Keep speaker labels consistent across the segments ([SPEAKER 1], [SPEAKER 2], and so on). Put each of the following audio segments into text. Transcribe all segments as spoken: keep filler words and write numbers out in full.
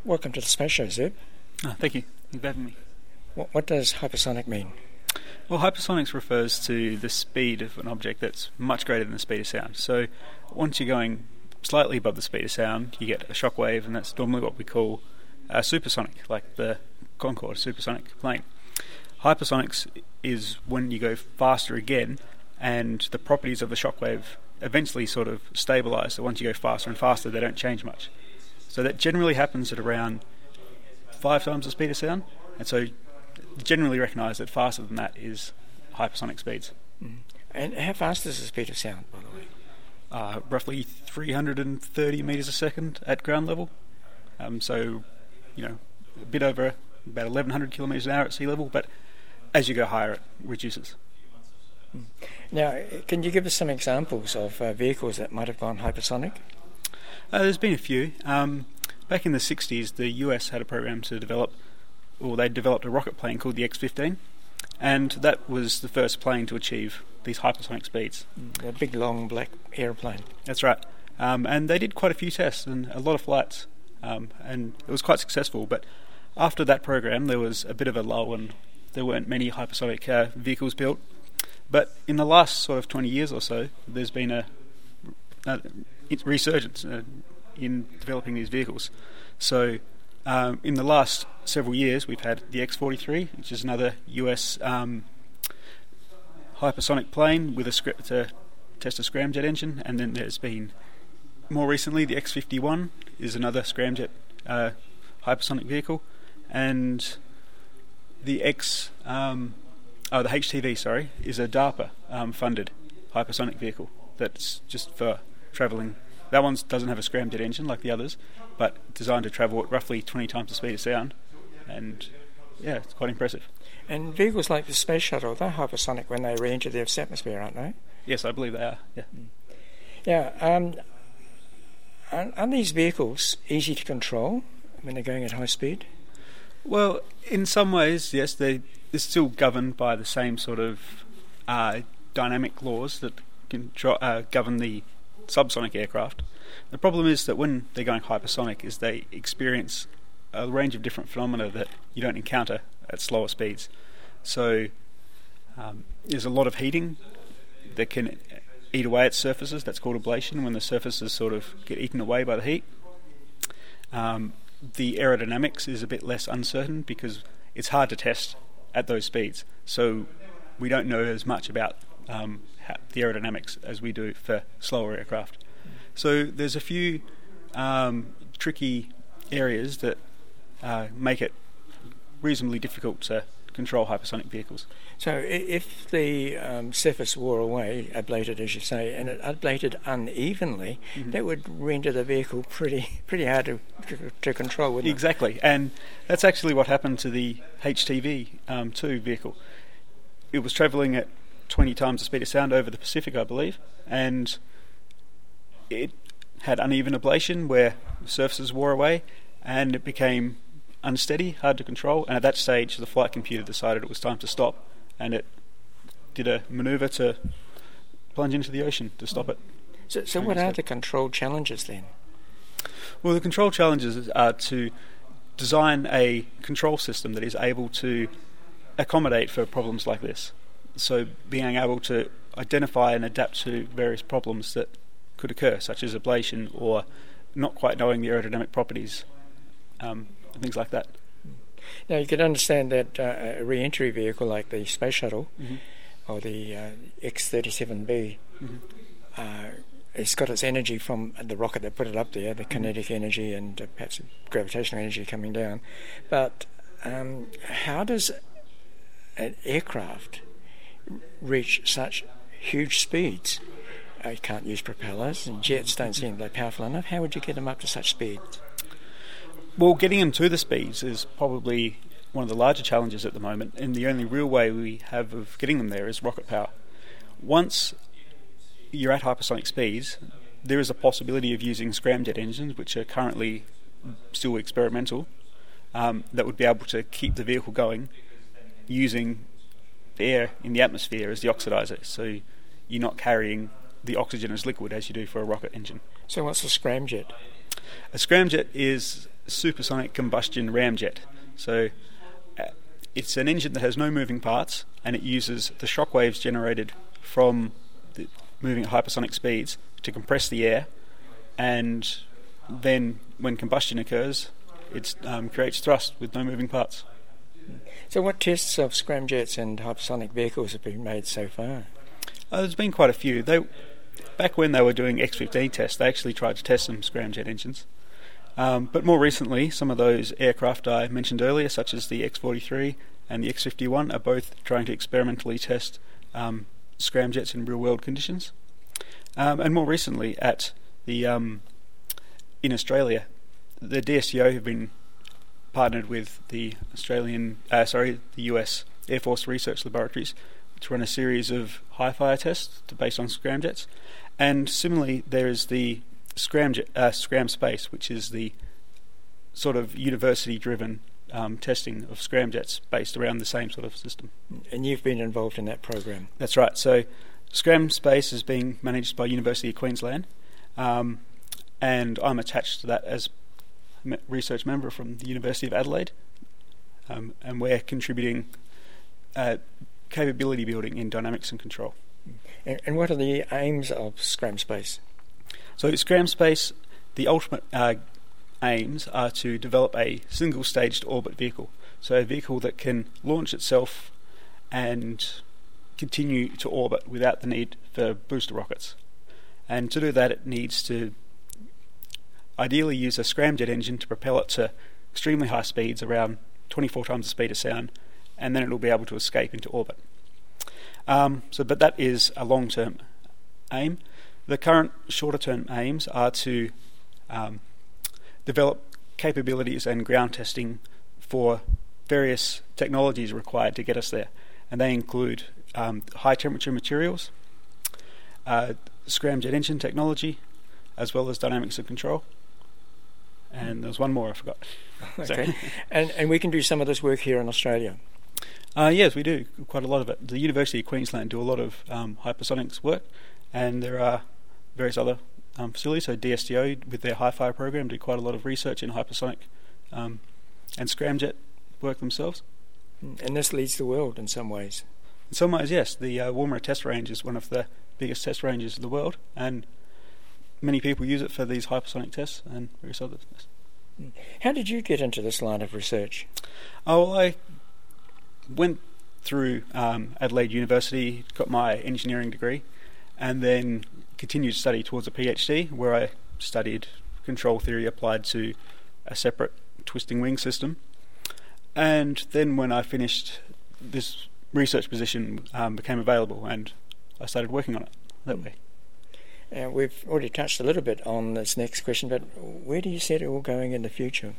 [SPEAKER 1] Welcome to the Space Show, Zeb.
[SPEAKER 2] Oh, thank you. Thank you for having me.
[SPEAKER 1] What, what does hypersonic mean?
[SPEAKER 2] Well, hypersonics refers to the speed of an object that's much greater than the speed of sound. So once you're going slightly above the speed of sound, you get a shock wave, and that's normally what we call a supersonic, like the Concorde supersonic plane. Hypersonics is when you go faster again, and the properties of the shock wave eventually sort of stabilise. So once you go faster and faster, they don't change much. So that generally happens at around five times the speed of sound, and so generally recognise that faster than that is hypersonic speeds.
[SPEAKER 1] Mm. And how fast is the speed of sound, by the way?
[SPEAKER 2] Uh, roughly three hundred thirty metres a second at ground level. Um, so, you know, a bit over about eleven hundred kilometres an hour at sea level, but as you go higher, it reduces.
[SPEAKER 1] Mm. Now, can you give us some examples of uh, vehicles that might have gone hypersonic?
[SPEAKER 2] Uh, there's been a few. Um, back in the sixties, the U S had a program to develop, or they developed a rocket plane called the X fifteen, and that was the first plane to achieve these hypersonic speeds.
[SPEAKER 1] A big, long, black aeroplane.
[SPEAKER 2] That's right. Um, and they did quite a few tests and a lot of flights, um, and it was quite successful. But after that program, there was a bit of a lull, and there weren't many hypersonic uh, vehicles built. But in the last sort of twenty years or so, there's been a, a resurgence uh, in developing these vehicles. So um, in the last several years, we've had the X forty-three, which is another U S um, hypersonic plane with a script to test a scramjet engine, and then there's been more recently the X fifty-one is another scramjet uh, hypersonic vehicle, and the X um, oh the H T V sorry is a DARPA um, funded hypersonic vehicle that's just for travelling. That one doesn't have a scramjet engine like the others, but designed to travel at roughly twenty times the speed of sound, and yeah, it's quite impressive.
[SPEAKER 1] And vehicles like the Space Shuttle, they're hypersonic when they re-enter the Earth's atmosphere, aren't they?
[SPEAKER 2] Yes, I believe they are, yeah.
[SPEAKER 1] Mm. Yeah, um, are, are these vehicles easy to control when they're going at high speed?
[SPEAKER 2] Well, in some ways, yes, they, they're still governed by the same sort of uh, dynamic laws that control, uh, govern the subsonic aircraft. The problem is that when they're going hypersonic is they experience a range of different phenomena that you don't encounter at slower speeds. So um, there's a lot of heating that can eat away at surfaces. That's called ablation, when the surfaces sort of get eaten away by the heat. Um, the aerodynamics is a bit less uncertain because it's hard to test at those speeds. So we don't know as much about um, how the aerodynamics as we do for slower aircraft. So there's a few um, tricky areas that uh, make it reasonably difficult to control hypersonic vehicles.
[SPEAKER 1] So if the um, surface wore away, ablated as you say, and it ablated unevenly, mm-hmm. that would render the vehicle pretty pretty hard to to control, wouldn't
[SPEAKER 2] exactly. it? Exactly, and that's actually what happened to the H T V um, two vehicle. It was travelling at twenty times the speed of sound over the Pacific, I believe, and it had uneven ablation where surfaces wore away, and it became unsteady, hard to control, and at that stage the flight computer decided it was time to stop, and it did a manoeuvre to plunge into the ocean to stop it.
[SPEAKER 1] So, so what are the control challenges then?
[SPEAKER 2] Well, the control challenges are to design a control system that is able to accommodate for problems like this. So being able to identify and adapt to various problems that could occur, such as ablation or not quite knowing the aerodynamic properties, um, and things like that.
[SPEAKER 1] Now, you can understand that uh, a re-entry vehicle like the Space Shuttle
[SPEAKER 2] mm-hmm.
[SPEAKER 1] or the uh, X thirty-seven B, mm-hmm. uh, it's got its energy from the rocket that put it up there, the mm-hmm. kinetic energy and uh, perhaps gravitational energy coming down. But um, how does an aircraft reach such huge speeds? Uh, you can't use propellers, and jets don't seem they're powerful enough. How would you get them up to such speeds?
[SPEAKER 2] Well, getting them to the speeds is probably one of the larger challenges at the moment, and the only real way we have of getting them there is rocket power. Once you're at hypersonic speeds, there is a possibility of using scramjet engines, which are currently still experimental, um, that would be able to keep the vehicle going using the air in the atmosphere as the oxidizer, so you're not carrying the oxygen as liquid as you do for a rocket engine.
[SPEAKER 1] So what's a scramjet?
[SPEAKER 2] A scramjet is supersonic combustion ramjet. So uh, it's an engine that has no moving parts, and it uses the shock waves generated from the moving at hypersonic speeds to compress the air, and then when combustion occurs, it um, creates thrust with no moving parts.
[SPEAKER 1] So what tests of scramjets and hypersonic vehicles have been made so far?
[SPEAKER 2] Uh, there's been quite a few. They, back when they were doing X fifteen tests, they actually tried to test some scramjet engines. Um, but more recently, some of those aircraft I mentioned earlier, such as the X forty-three and the X fifty-one, are both trying to experimentally test um, scramjets in real-world conditions. Um, and more recently, at the um, in Australia, the D S T O have been partnered with the Australian, uh, sorry, the U S Air Force Research Laboratories to run a series of high-fire tests to, based on scramjets. And similarly, there is the Scramjet, uh, ScramSpace, which is the sort of university-driven um, testing of scramjets based around the same sort of system.
[SPEAKER 1] And you've been involved in that program?
[SPEAKER 2] That's right. So ScramSpace is being managed by University of Queensland, um, and I'm attached to that as a research member from the University of Adelaide, um, and we're contributing uh, capability building in dynamics and control.
[SPEAKER 1] And, and what are the aims of ScramSpace?
[SPEAKER 2] So ScramSpace, the ultimate uh, aims are to develop a single-staged orbit vehicle, so a vehicle that can launch itself and continue to orbit without the need for booster rockets. And to do that, it needs to ideally use a scramjet engine to propel it to extremely high speeds, around twenty-four times the speed of sound, and then it will be able to escape into orbit. Um, so, but that is a long-term aim. The current shorter-term aims are to um, develop capabilities and ground testing for various technologies required to get us there, and they include um, high-temperature materials, uh, scramjet engine technology, as well as dynamics and control. And there's one more I forgot.
[SPEAKER 1] Okay. and and we can do some of this work here in Australia?
[SPEAKER 2] Uh, yes, we do quite a lot of it. The University of Queensland do a lot of um, hypersonics work, and there are various other um, facilities. So D S T O, with their high-fire program, do quite a lot of research in hypersonic um, and scramjet work themselves.
[SPEAKER 1] And this leads the world in some ways.
[SPEAKER 2] In some ways, yes. The uh, Woomera Test Range is one of the biggest test ranges in the world, and many people use it for these hypersonic tests and various other tests.
[SPEAKER 1] How did you get into this line of research?
[SPEAKER 2] Oh, well, I went through um, Adelaide University, got my engineering degree, and then continued to study towards a PhD, where I studied control theory applied to a separate twisting wing system. And then when I finished, this research position um, became available, and I started working on it that way.
[SPEAKER 1] Uh, we've already touched a little bit on this next question, but where do you see it all going in the future?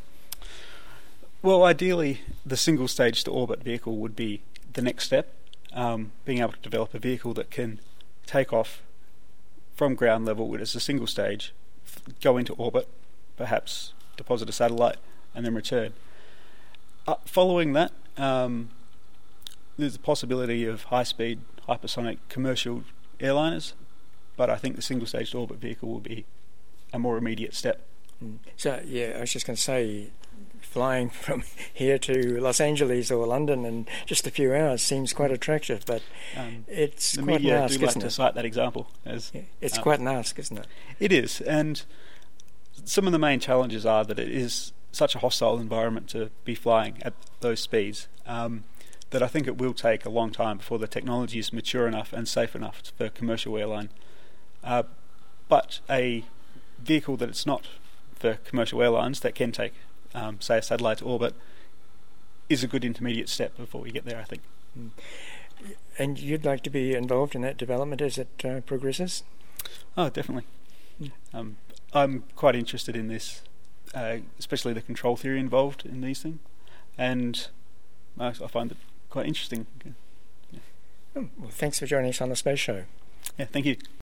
[SPEAKER 2] Well, ideally, the single-stage to orbit vehicle would be the next step, um, being able to develop a vehicle that can take off from ground level as a single stage, f- go into orbit, perhaps deposit a satellite, and then return. Uh, following that, um, there's the possibility of high-speed, hypersonic commercial airliners, but I think the single-stage orbit vehicle will be a more immediate step.
[SPEAKER 1] Mm. So, yeah, I was just going to say, flying from here to Los Angeles or London in just a few hours seems quite attractive, but um, it's
[SPEAKER 2] the
[SPEAKER 1] quite
[SPEAKER 2] media
[SPEAKER 1] an ask,
[SPEAKER 2] do like
[SPEAKER 1] isn't
[SPEAKER 2] to
[SPEAKER 1] it?
[SPEAKER 2] cite that example as
[SPEAKER 1] Yeah, it's
[SPEAKER 2] um,
[SPEAKER 1] quite an ask, isn't it?
[SPEAKER 2] It is, and some of the main challenges are that it is such a hostile environment to be flying at those speeds, um, that I think it will take a long time before the technology is mature enough and safe enough for commercial airline. Uh, but a vehicle that it's not for commercial airlines that can take, um, say, a satellite to orbit is a good intermediate step before we get there, I think.
[SPEAKER 1] Mm. And you'd like to be involved in that development as it uh, progresses?
[SPEAKER 2] Oh, definitely.
[SPEAKER 1] Mm.
[SPEAKER 2] Um, I'm quite interested in this, uh, especially the control theory involved in these things, and I, I find it quite interesting.
[SPEAKER 1] Yeah. Oh, well, thanks for joining us on the Space Show.
[SPEAKER 2] Yeah, thank you.